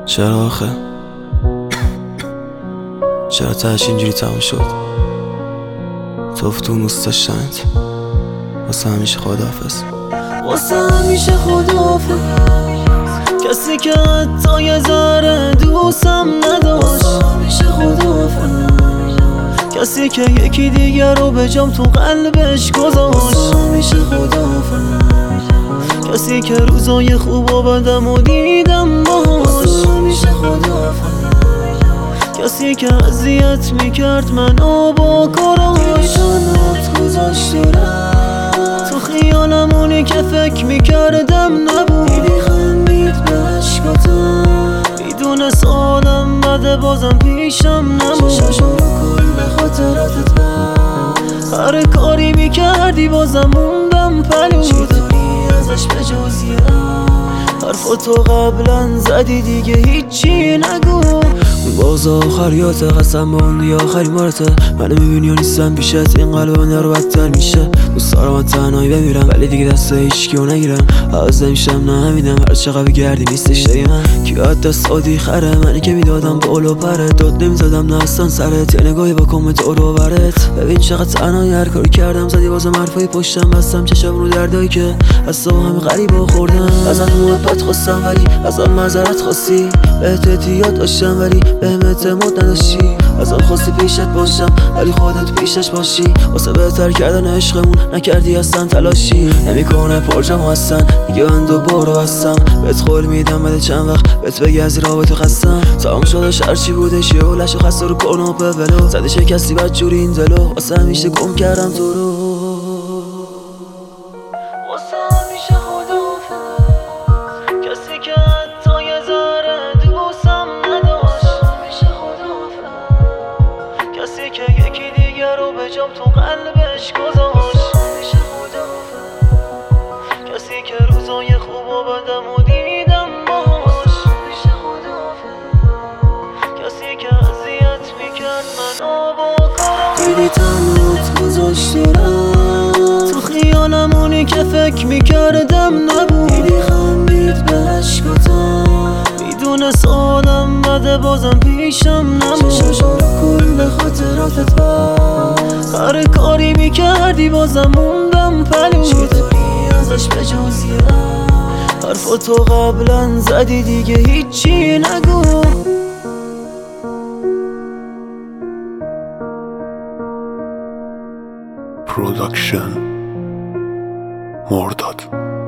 چرا آخه؟ چرا تهش اینجوری تموم شد؟ تو تو دوست داشتنت واسه همیشه خداحافظ. واسه همیشه خداحافظ. کسی که حتی یه ذره دوستم نداشت واسه همیشه خداحافظ. کسی که یکی دیگر رو به جام تو قلبش گذاشت واسه همیشه خداحافظ. کسی که روزای خوب و بدم و دیدم باهاش واسه همیشه خداحافظ. کسی که اذیت میکرد منو با کاراش تنهات گذاشت تو خیالمونی که فکر میکردم نبود. دیدی خندید به عشقاتم میدونست آدم بده بازم پیشم نمود. ششا رو کل خاطراتت بس هر کاری میکردی بازم موندم پلو. چی داری ازش به جز یه حرفاتو قبلا زدی دیگه هیچی نگو. باز آخریات قسم موندی آخری مارته. منو میبینی و نیستم پیشت این قلب من رو بدتر میشه. دوست دارم من تنهایی بمیرم ولی دیگه دست هیچکیو نگیرم. عوض نمیشم نه همینم هر چقدر بگردی نیستش دایی من. کی دست آدی خره منی که میدادم بالا پره. داد نمیزدم نه اصلا سرت یه نگاهی با کامنت رو برت. ببین چقدر تنهایی هر کاری کردم زدی بازم حرفای پشتم بستم چشم رو دردایی که از تو همه غریبا خوردم. ازت محبت خواستم ولی ازم معذرت خواستی. بهت اعتیاد داشتم ولی بهم اعتماد نداشتی. ازم خواستی پیشت باشم ولی خودت پیشش باشی. واسه بهتر کردن عشقمون نکردی اصلا تلاشی. نمیکنه پرجام هستن دیگه من دوباره هستم. بهت قول میدم بعد چند وقت بهت بگی از رابطه خستم. تمام شدش هرچی بودش یه هولش خسته رو کن و ببلو. زدی شکستی بدجوری این دلو واسه همیشه گم کردم تو رو. واسه همیشه خداحافظ. کسی که حتی یه ذره دوستم نداشت واسه همیشه خداحافظ. کسی که یکی دیگر رو به جام تو قلبش گذاشت واسه همیشه خداحافظ. کسی که روزای خوب و بدم و دیدم باهاش واسه همیشه خداحافظ. کسی که اذیت میکرد منو با کاراش. دیدی تنهات گذاشتی تو خیالمونی که فکر میکردم نبود. دیدی خندید به عشقاتم میدونست آدم بده بازم پیشم نمود. ششا رو کل خاطراتت بس هر کاری میکردی بازم موندم پلو. چی داری ازش به جز یه حرفاتو قبلا زدی دیگه هیچی نگو. پروداکشن مرداد.